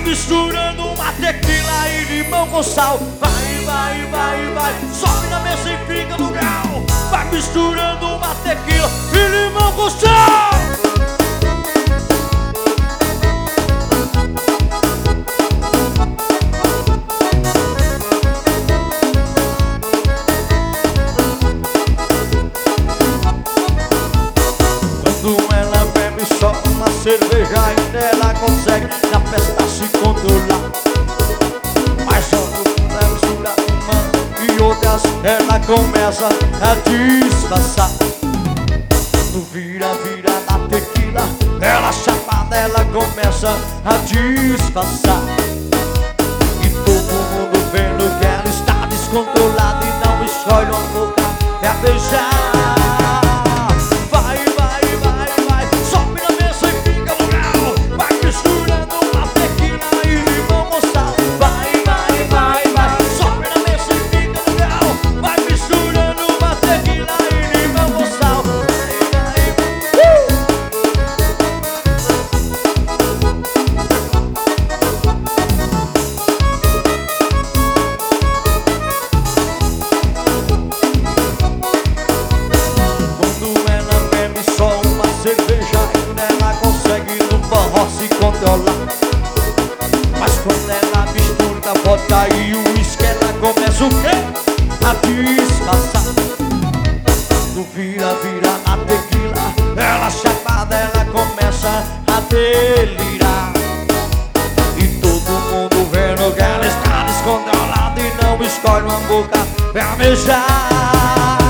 misturando uma tequila e limão com sal. Vai, vai, vai, vai, sobe na mesa e fica no grau. Vai misturando uma tequila e limão com sal. Quando ela bebe só uma cerveja, ainda ela consegue na festa se controlar. Mas só quando ela mistura uma e outras, ela começa a disfarçar. Quando vira na tequila, ela chapada, ela começa a disfarçar. E todo mundo vendo que ela está descontrolada e não escolhe uma boca pra beijar. Cerveja ainda ela consegue no forró se controlar. Mas quando ela mistura vodka e o uísque, ela começa o quê? A disfarçar. No vira na tequila, ela chapada, ela começa a delirar. E todo mundo vendo que ela está descontrolada e não escolhe uma boca pra beijar.